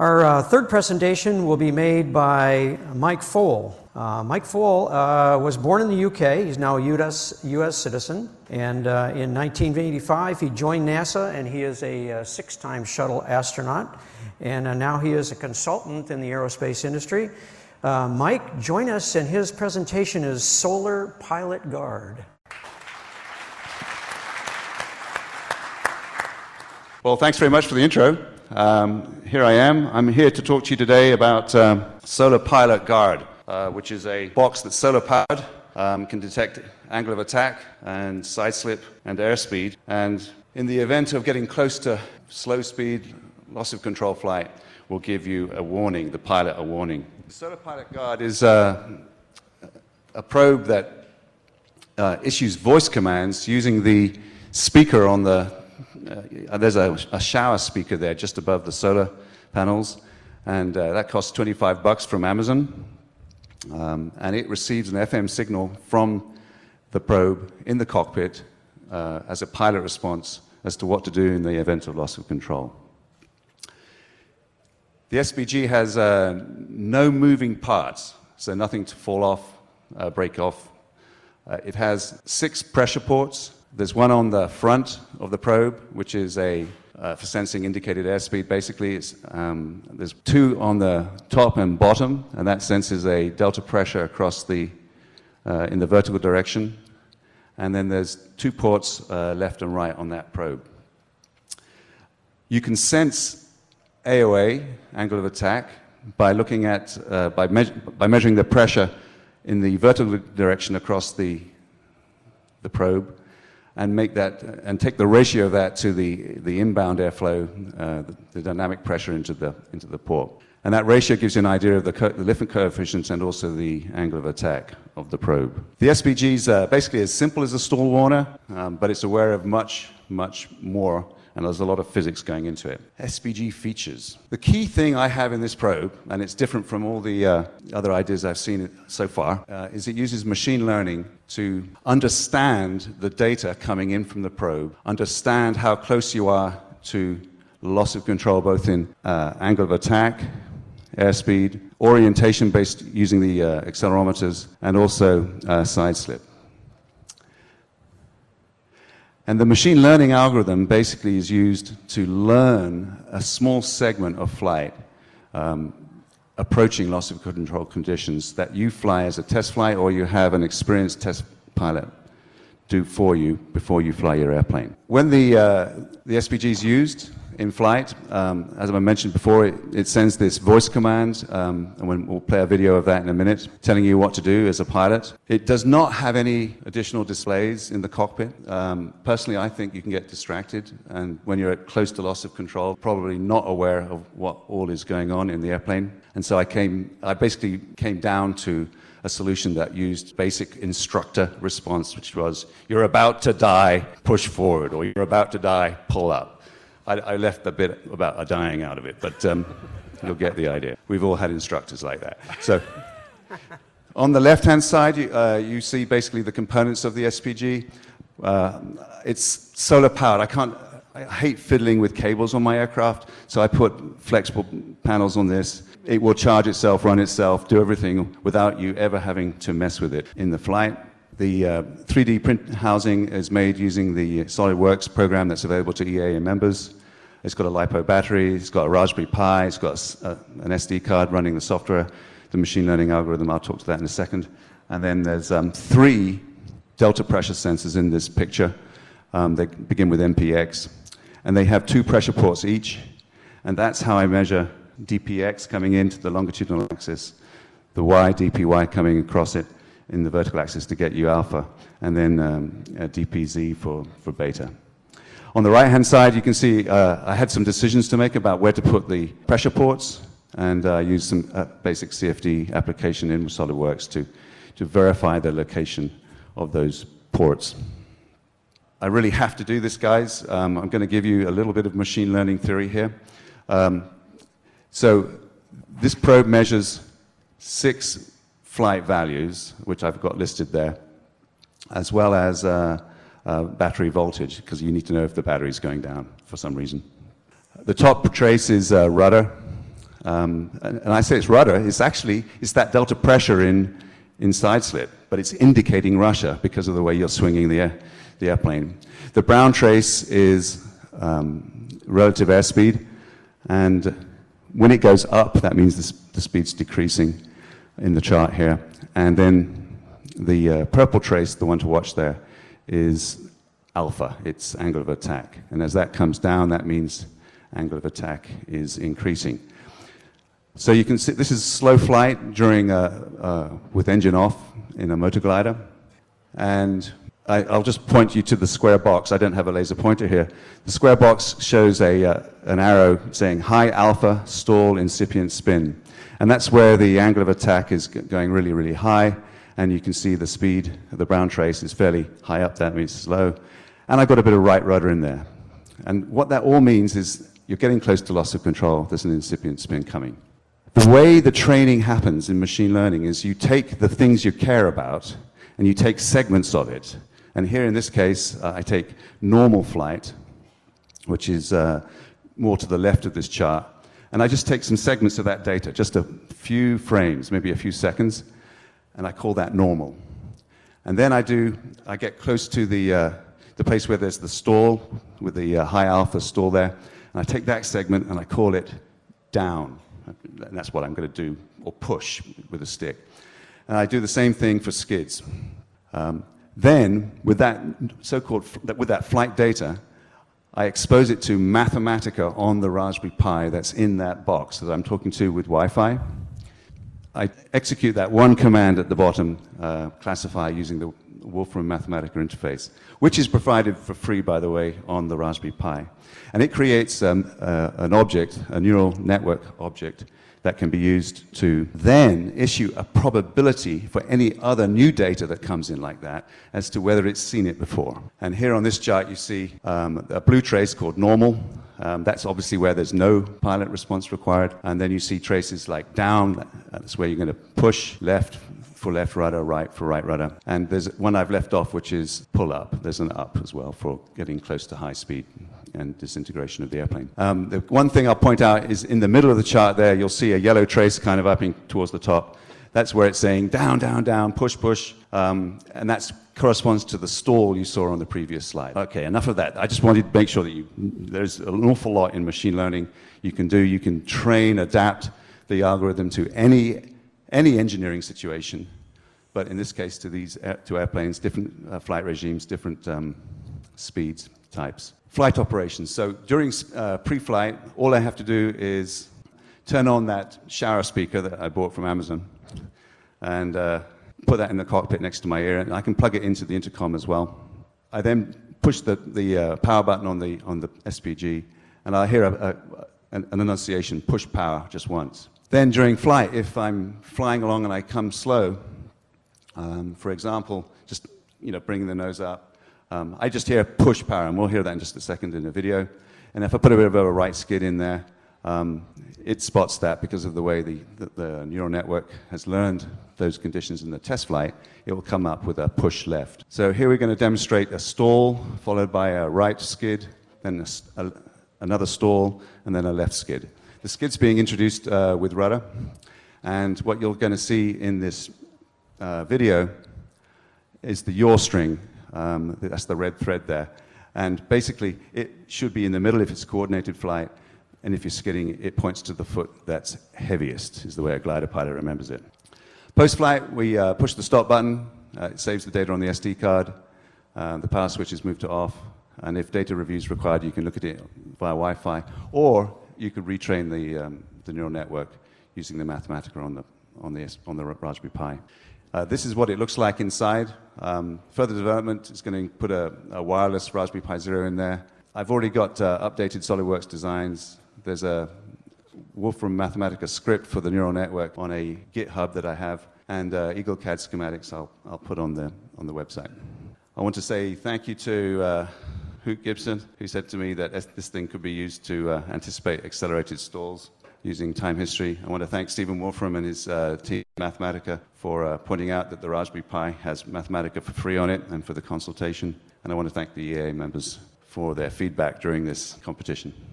Our third presentation will be made by Mike Foale. Mike Foale was born in the UK. He's now a US citizen. And in 1985, he joined NASA, and he is a six-time shuttle astronaut. And now he is a consultant in the aerospace industry. Mike, join us, and his presentation is Solar Pilot Guard. Well, thanks very much for the intro. Here I am. I'm here to talk to you today about Solar Pilot Guard, which is a box that's solar-powered, can detect angle of attack and side slip and airspeed. And in the event of getting close to slow speed, loss of control flight, will give you a warning, the pilot a warning. The Solar Pilot Guard is a probe that issues voice commands using the speaker on the there's a shower speaker there just above the solar panels, and that costs $25 from Amazon, and it receives an FM signal from the probe in the cockpit as a pilot response as to what to do in the event of loss of control. The SPG has no moving parts, so nothing to fall off, break off. It has 6 pressure ports. There's one on the front of the probe, which is for sensing indicated airspeed. Basically, there's 2 on the top and bottom, and that senses a delta pressure across in the vertical direction. And then there's 2 ports left and right on that probe. You can sense AOA, angle of attack, by looking at by measuring the pressure in the vertical direction across the probe, and take the ratio of that to the inbound airflow, the dynamic pressure into the port. And that ratio gives you an idea of the lift coefficients and also the angle of attack of the probe. The SPG is basically as simple as a stall warner, but it's aware of much, much more, and there's a lot of physics going into it. SPG features. The key thing I have in this probe, and it's different from all the other ideas I've seen so far, is it uses machine learning to understand the data coming in from the probe, understand how close you are to loss of control, both in angle of attack, airspeed, orientation based using the accelerometers, and also side slip. And the machine learning algorithm basically is used to learn a small segment of flight approaching loss of control conditions that you fly as a test flight, or you have an experienced test pilot do for you before you fly your airplane. When the SPG is used in flight, as I mentioned before, it sends this voice command, and we'll play a video of that in a minute, telling you what to do as a pilot. It does not have any additional displays in the cockpit. Personally, I think you can get distracted, and when you're close to loss of control, probably not aware of what all is going on in the airplane. And so I basically came down to a solution that used basic instructor response, which was, you're about to die, push forward, or you're about to die, pull up. I left the bit about dying out of it, but you'll get the idea. We've all had instructors like that. So on the left-hand side, you see basically the components of the SPG. It's solar-powered. I hate fiddling with cables on my aircraft, so I put flexible panels on this. It will charge itself, run itself, do everything without you ever having to mess with it in the flight. The 3D print housing is made using the SolidWorks program that's available to EAA members. It's got a LiPo battery, it's got a Raspberry Pi, it's got an SD card running the software, the machine learning algorithm. I'll talk to that in a second. And then there's 3 delta pressure sensors in this picture. They begin with MPX, and they have 2 pressure ports each. And that's how I measure DPX coming into the longitudinal axis, the Y, DPY coming across it in the vertical axis to get you alpha, and then DPZ for beta. On the right-hand side, you can see I had some decisions to make about where to put the pressure ports, and use some basic CFD application in SolidWorks to verify the location of those ports. I really have to do this, guys. I'm going to give you a little bit of machine learning theory here. So this probe measures 6 flight values, which I've got listed there, as well as battery voltage, because you need to know if the battery is going down for some reason. The top trace is rudder, and I say it's rudder, it's that delta pressure in side slit, but it's indicating Russia because of the way you're swinging the airplane. The brown trace is relative airspeed, and when it goes up, that means the speed's decreasing in the chart here. And then the purple trace, the one to watch there, is alpha, it's angle of attack. And as that comes down, that means angle of attack is increasing. So you can see this is slow flight during with engine off in a motor glider. And I'll just point you to the square box. I don't have a laser pointer here. The square box shows an arrow saying high alpha, stall, incipient spin. And that's where the angle of attack is going really, really high. And you can see the speed of the brown trace is fairly high up. That means slow. And I've got a bit of right rudder in there. And what that all means is you're getting close to loss of control. There's an incipient spin coming. The way the training happens in machine learning is you take the things you care about and you take segments of it. And here in this case, I take normal flight, which is more to the left of this chart. And I just take some segments of that data, just a few frames, maybe a few seconds, and I call that normal. And then I get close to the place where there's the stall, with the high alpha stall there, and I take that segment and I call it down. And that's what I'm going to do, or push with a stick. And I do the same thing for skids. Then, with that with that flight data, I expose it to Mathematica on the Raspberry Pi that's in that box that I'm talking to with Wi-Fi. I execute that one command at the bottom, classify using the Wolfram Mathematica interface, which is provided for free, by the way, on the Raspberry Pi. And it creates an object, a neural network object, that can be used to then issue a probability for any other new data that comes in like that as to whether it's seen it before. And here on this chart you see a blue trace called normal. That's obviously where there's no pilot response required. And then you see traces like down, that's where you're going to push left for left rudder, right for right rudder. And there's one I've left off, which is pull up. There's an up as well for getting close to high speed and disintegration of the airplane. The one thing I'll point out is in the middle of the chart there, you'll see a yellow trace kind of upping towards the top. That's where it's saying down, down, down, push, push, and that corresponds to the stall you saw on the previous slide. Okay, enough of that. I just wanted to make sure that there's an awful lot in machine learning you can do. You can train, adapt the algorithm to any engineering situation, but in this case to these two airplanes, different flight regimes, different speeds, types. Flight operations. So during pre-flight, all I have to do is turn on that shower speaker that I bought from Amazon and put that in the cockpit next to my ear, and I can plug it into the intercom as well. I then push the power button on the SPG, and I'll hear an annunciation, push power, just once. Then during flight, if I'm flying along and I come slow, for example, just bringing the nose up, I just hear push power, and we'll hear that in just a second in the video. And if I put a bit of a right skid in there, it spots that because of the way the neural network has learned those conditions in the test flight. It will come up with a push left. So here we're going to demonstrate a stall followed by a right skid, then another stall, and then a left skid. The skid's being introduced with rudder, and what you're going to see in this video is the yaw string. That's the red thread there. And basically, it should be in the middle if it's coordinated flight, and if you're skidding, it points to the foot that's heaviest, is the way a glider pilot remembers it. Post-flight, we push the stop button. It saves the data on the SD card. The power switch is moved to off, and if data review is required, you can look at it via Wi-Fi, or you could retrain the neural network using the Mathematica on the Raspberry Pi. This is what it looks like inside. Further development is going to put a wireless Raspberry Pi Zero in there. I've already got updated SolidWorks designs. There's a Wolfram Mathematica script for the neural network on a GitHub that I have, and EagleCAD schematics I'll put on the website. I want to say thank you to Hoot Gibson, who said to me that this thing could be used to anticipate accelerated stalls using time history. I want to thank Stephen Wolfram and his team at Mathematica for pointing out that the Raspberry Pi has Mathematica for free on it and for the consultation. And I want to thank the EAA members for their feedback during this competition.